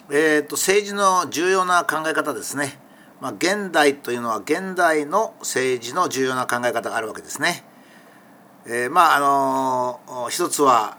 政治の重要な考え方ですね。現代というのは現代の政治の重要な考え方があるわけですね。一つは、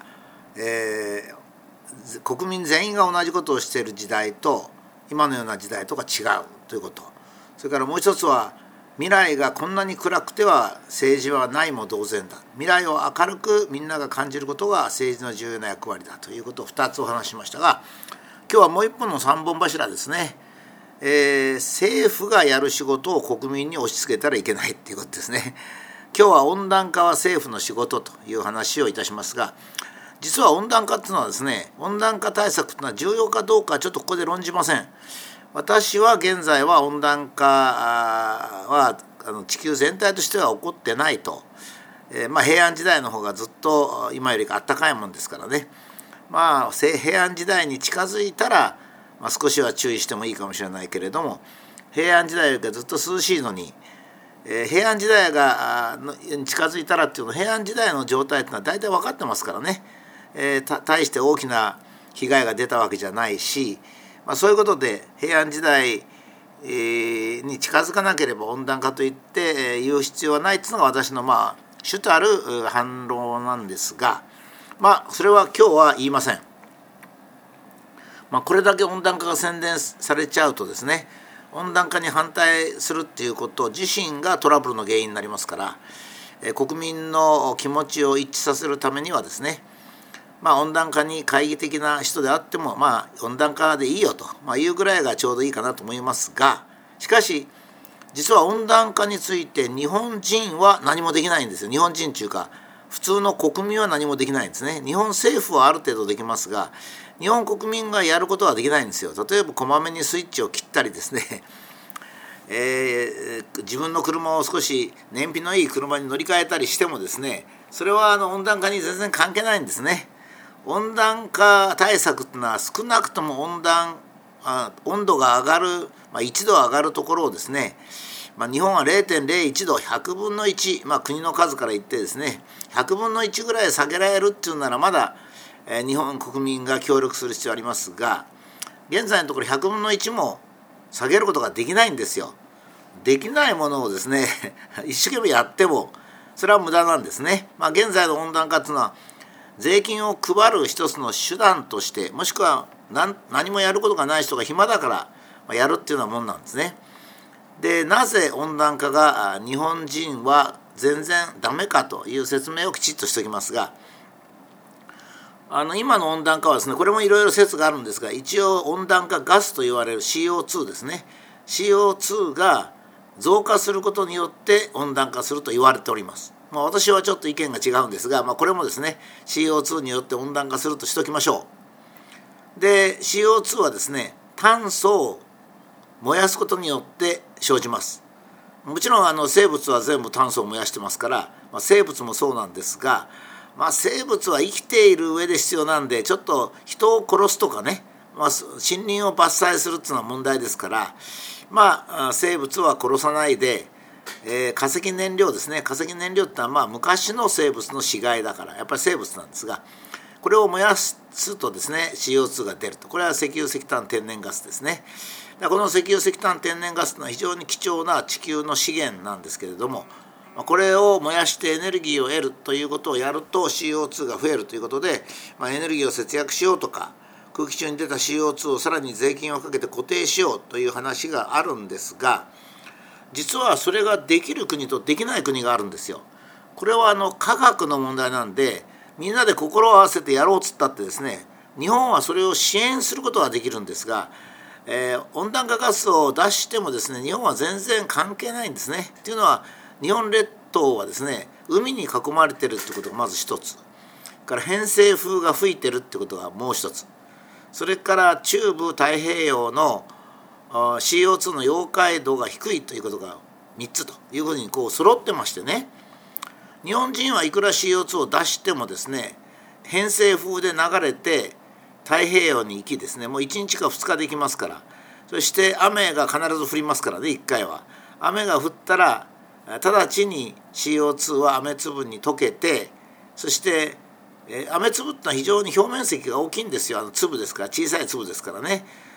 国民全員が同じことをしている時代と今のような時代とが違うということ。それからもう一つは未来がこんなに暗くては政治はないも同然だ。未来を明るくみんなが感じることが政治の重要な役割だということを2つお話ししましたが、今日はもう一本の3本柱ですね。政府がやる仕事を国民に押し付けたらいけないっていうことですね。今日は温暖化は政府の仕事という話をいたしますが、実は温暖化っていうのはですね、温暖化対策っていうのは重要かどうかちょっとここで論じません。私は現在は温暖化は地球全体としては起こってないと、平安時代の方がずっと今より暖かいもんですからね。平安時代に近づいたら、少しは注意してもいいかもしれないけれども、平安時代よりずっと涼しいのに、平安時代がに近づいたらっていうのは平安時代の状態っていうのは大体分かってますからね。大して大きな被害が出たわけじゃないし、そういうことで平安時代に近づかなければ温暖化といって言う必要はないっていうのが私の主たる反論なんですが、それは今日は言いません。これだけ温暖化が宣伝されちゃうとですね、温暖化に反対するっていうこと自身がトラブルの原因になりますから、国民の気持ちを一致させるためにはですね、温暖化に懐疑的な人であっても、温暖化でいいよと、いうぐらいがちょうどいいかなと思いますが、しかし実は温暖化について日本人は何もできないんですよ。日本人というか普通の国民は何もできないんですね。日本政府はある程度できますが、日本国民がやることはできないんですよ。例えばこまめにスイッチを切ったりですね、自分の車を少し燃費のいい車に乗り換えたりしてもですね、それは温暖化に全然関係ないんですね。温暖化対策っていうのは少なくとも温度が上がる、1度上がるところをですね、日本は 0.01 度100分の1、国の数から言ってですね、100分の1ぐらい下げられるっていうならまだ、日本国民が協力する必要ありますが、現在のところ100分の1も下げることができないんですよ。できないものをですね一生懸命やってもそれは無駄なんですね。現在の温暖化っていうのは税金を配る一つの手段として、もしくは何もやることがない人が暇だからやるっていうようなもんなんですね。で、なぜ温暖化が日本人は全然ダメかという説明をきちっとしておきますが、今の温暖化はですね、これもいろいろ説があるんですが、一応温暖化ガスと言われる CO2 ですね、 CO2 が増加することによって温暖化すると言われております。私はちょっと意見が違うんですが、これもですね CO2 によって温暖化するとしておきましょう。で CO2 はですね、炭素を燃やすことによって生じます。もちろん生物は全部炭素を燃やしてますから、生物もそうなんですが、生物は生きている上で必要なんで、ちょっと人を殺すとかね、森林を伐採するっていうのは問題ですから、生物は殺さないで、化石燃料ですね。化石燃料ってのは昔の生物の死骸だからやっぱり生物なんですが、これを燃やすとですね CO2 が出ると。これは石油石炭天然ガスですね。この石油石炭天然ガスというのは非常に貴重な地球の資源なんですけれども、これを燃やしてエネルギーを得るということをやると CO2 が増えるということで、エネルギーを節約しようとか、空気中に出た CO2 をさらに税金をかけて固定しようという話があるんですが、実はそれができる国とできない国があるんですよ。これは科学の問題なんで、みんなで心を合わせてやろうっつったってですね、日本はそれを支援することはできるんですが、温暖化ガスを出してもですね、日本は全然関係ないんですね。っていうのは日本列島はですね、海に囲まれてるってことがまず一つ、から偏西風が吹いてるってことがもう一つ、それから中部太平洋のCO2 の溶解度が低いということが3つというふうに揃ってましてね、日本人はいくら CO2 を出してもですね、偏西風で流れて太平洋に行きですね、もう1日か2日で行きますから、そして雨が必ず降りますからね。1回は雨が降ったら直ちに CO2 は雨粒に溶けて、そして雨粒ってのは非常に表面積が大きいんですよ。粒ですから、小さい粒ですからね。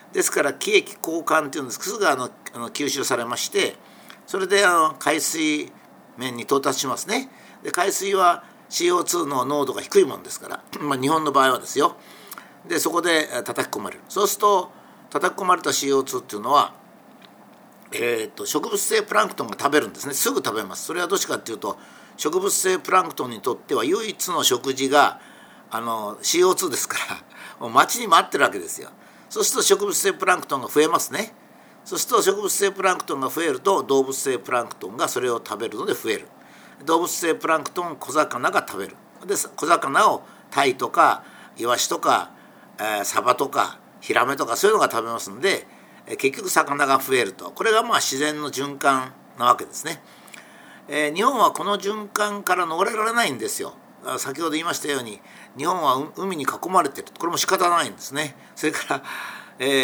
ですから気液交換っていうんですけど、すぐ吸収されまして、それで海水面に到達しますね。で海水は CO2 の濃度が低いものですから、日本の場合はですよ。でそこで叩き込まれる。そうすると叩き込まれた CO2 っていうのは、植物性プランクトンが食べるんですね。すぐ食べます。それはどっちかっていうと、植物性プランクトンにとっては唯一の食事がCO2 ですからもう待ちに待ってるわけですよ。そうすると植物性プランクトンが増えますね。そうすると植物性プランクトンが増えると動物性プランクトンがそれを食べるので増える。動物性プランクトンを小魚が食べる。で小魚をタイとかイワシとか、サバとかヒラメとかそういうのが食べますので、結局魚が増えると。これが自然の循環なわけですね。日本はこの循環から逃れられないんですよ。先ほど言いましたように日本は海に囲まれている。これも仕方ないんですね。それから、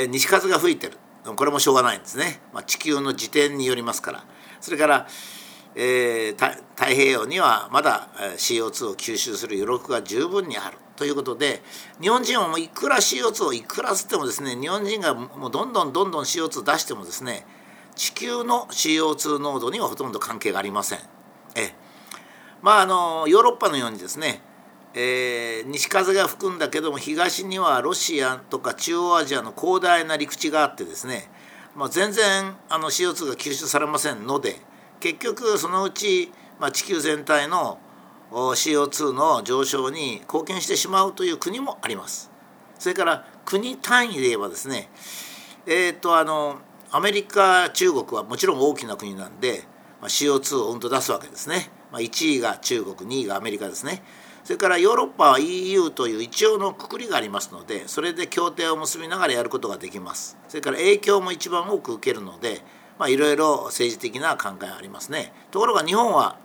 西風が吹いてる。これもしょうがないんですね。地球の自転によりますから。それから、太平洋にはまだ CO2 を吸収する余力が十分にあるということで、日本人はもういくら CO2 をいくら吸ってもですね、日本人がもうどんどん CO2 出してもですね、地球の CO2 濃度にはほとんど関係がありません。ヨーロッパのようにですね、西風が吹くんだけども、東にはロシアとか中央アジアの広大な陸地があってですね、全然CO2 が吸収されませんので、結局そのうち、地球全体の CO2 の上昇に貢献してしまうという国もあります。それから国単位で言えばですね、アメリカ中国はもちろん大きな国なんで、CO2 を出すわけですね。1位が中国、2位がアメリカですね。それからヨーロッパは EU という一応の括りがありますので、それで協定を結びながらやることができます。それから影響も一番多く受けるので、いろいろ政治的な考えがありますね。ところが日本は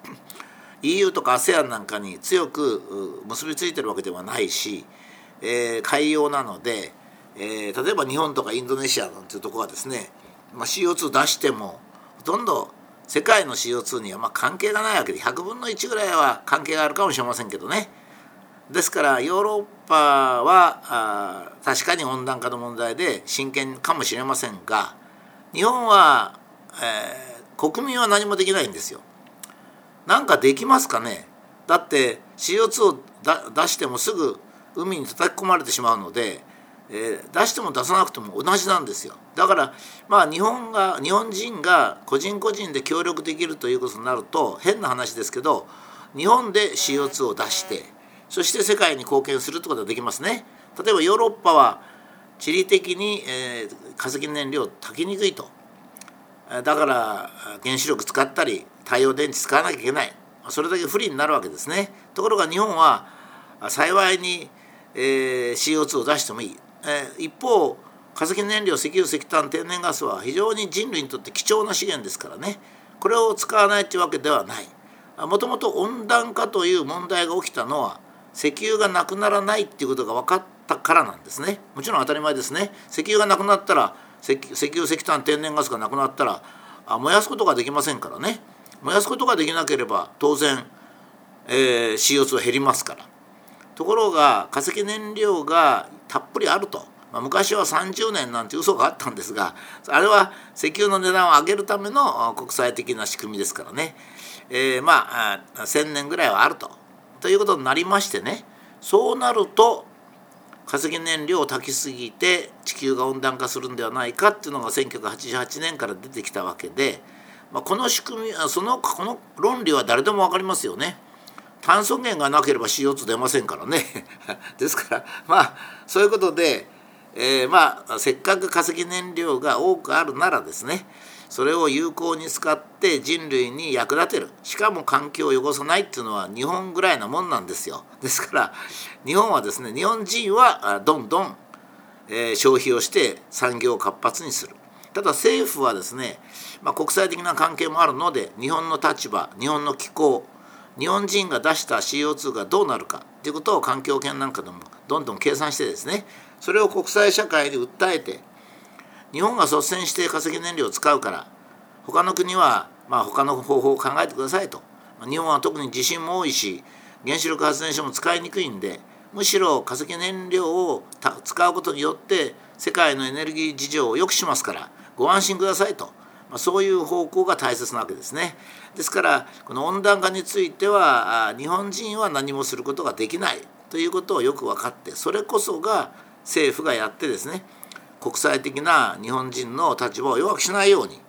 EU とか ASEAN なんかに強く結びついてるわけではないし、海洋なので、例えば日本とかインドネシアなんていうところはですね、CO2 出してもほとんど世界の CO2 には関係がないわけで、100分の1ぐらいは関係があるかもしれませんけどね。ですからヨーロッパは確かに温暖化の問題で真剣かもしれませんが、日本は、国民は何もできないんですよ。なんかできますかね。だって CO2 を出してもすぐ海に叩き込まれてしまうので、出しても出さなくても同じなんですよ。だから日本人が個人個人で協力できるということになると、変な話ですけど、日本で CO2 を出してそして世界に貢献するってことができますね。例えばヨーロッパは地理的に、化石燃料を焚きにくいと。だから原子力使ったり太陽電池使わなきゃいけない。それだけ不利になるわけですね。ところが日本は幸いに、CO2 を出してもいい。一方化石燃料、石油、石炭、天然ガスは非常に人類にとって貴重な資源ですからね。これを使わないというわけではない。もともと温暖化という問題が起きたのは石油がなくならないっていうことが分かったからなんですね。もちろん当たり前ですね。石油がなくなったら、石油、石炭、天然ガスがなくなったら燃やすことができませんからね。燃やすことができなければ当然、CO2 は減りますから。ところが化石燃料がたっぷりあると、昔は30年なんて嘘があったんですが、あれは石油の値段を上げるための国際的な仕組みですからね。1000年ぐらいはあるということになりましてね。そうなると化石燃料を焚きすぎて地球が温暖化するんではないかっていうのが1988年から出てきたわけで、この仕組み、この論理は誰でも分かりますよね。炭素源がなければ CO2 出ませんからねですからそういうことで、せっかく化石燃料が多くあるならですね、それを有効に使って人類に役立てる、しかも環境を汚さないっていうのは日本ぐらいなもんなんですよ。ですから日本はですね、日本人はどんどん消費をして産業を活発にする。ただ政府はですね、国際的な関係もあるので、日本の立場、日本の気候、日本人が出した CO2 がどうなるかということを環境圏なんかでもどんどん計算してですね、それを国際社会に訴えて、日本が率先して化石燃料を使うから他の国は他の方法を考えてくださいと。日本は特に地震も多いし原子力発電所も使いにくいんで、 むしろ化石燃料を使うことによって世界のエネルギー事情を良くしますからご安心くださいと、そういう方向が大切なわけですね。ですからこの温暖化については日本人は何もすることができないということをよく分かって、それこそが政府がやってですね、国際的な日本人の立場を弱くしないように、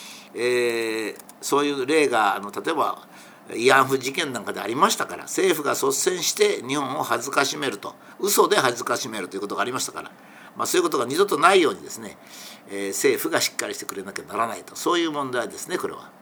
そういう例が例えば慰安婦事件なんかでありましたから、政府が率先して日本を恥ずかしめると、嘘で恥ずかしめるということがありましたから、そういうことが二度とないようにですね、政府がしっかりしてくれなきゃならないと、そういう問題ですね、これは。